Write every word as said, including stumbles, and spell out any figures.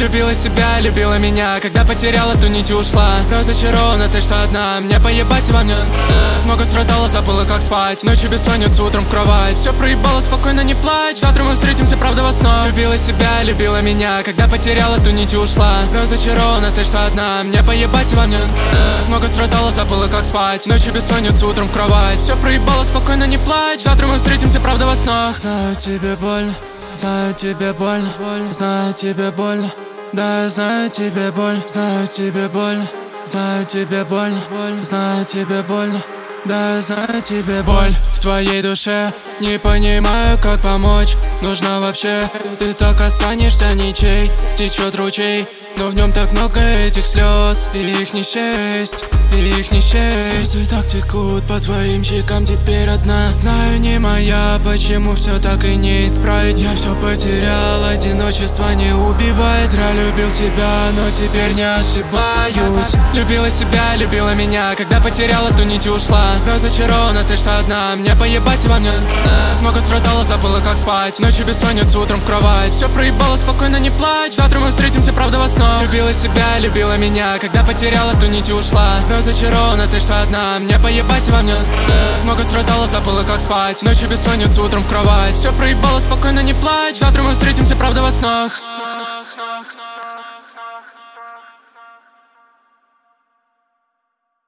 Любила себя, любила меня, когда потеряла, ту нить и ушла. Разочарована ты, что одна, мне поебать во мне. Много страдала, забыла как спать, ночью бессонница, утром в кровать. Все проебала, спокойно не плачь, завтра мы встретимся, правда, во снах. Любила себя, любила меня, когда потеряла, ту нить и ушла. Разочарована ты, что одна, мне поебать во мне. Много страдала, забыла как спать, ночью бессонница, утром в кровать. Все проебала, спокойно не плачь, завтра мы встретимся, правда, во снах. Знаю, тебе больно, знаю, тебе больно, знаю, тебе больно. Да, я знаю, тебе больно, знаю, тебе больно, знаю, тебе больно, знаю, тебе больно. Да, я знаю, тебе боль в твоей душе. Не понимаю, как помочь, нужно вообще. Ты так останешься ничей, течет ручей, но в нем так много этих слез, и их не счесть, и их не счесть. Слезы так текут по твоим щекам теперь одна. Знаю, не моя, почему все так и не исправить. Я все потерял, одиночество не убивает. Зря любил тебя, но теперь не ошибаюсь. Любила себя, любила меня, когда потеряла, ту нить и ушла. Разочарована ты, что одна, мне поебать во мне. Много страдала, забыла как спать, ночью бессонница, утром в кровать. Все проебала, спокойно не плачь, завтра мы встретимся, правда, во снах. Любила себя, любила меня, когда потеряла, ту нить и ушла. Разочарована ты, что одна, мне поебать во мне. Много страдала, забыла как спать, ночью бессонница, утром в кровать. Все проебала, спокойно не плачь, завтра мы встретимся, правда, во снах.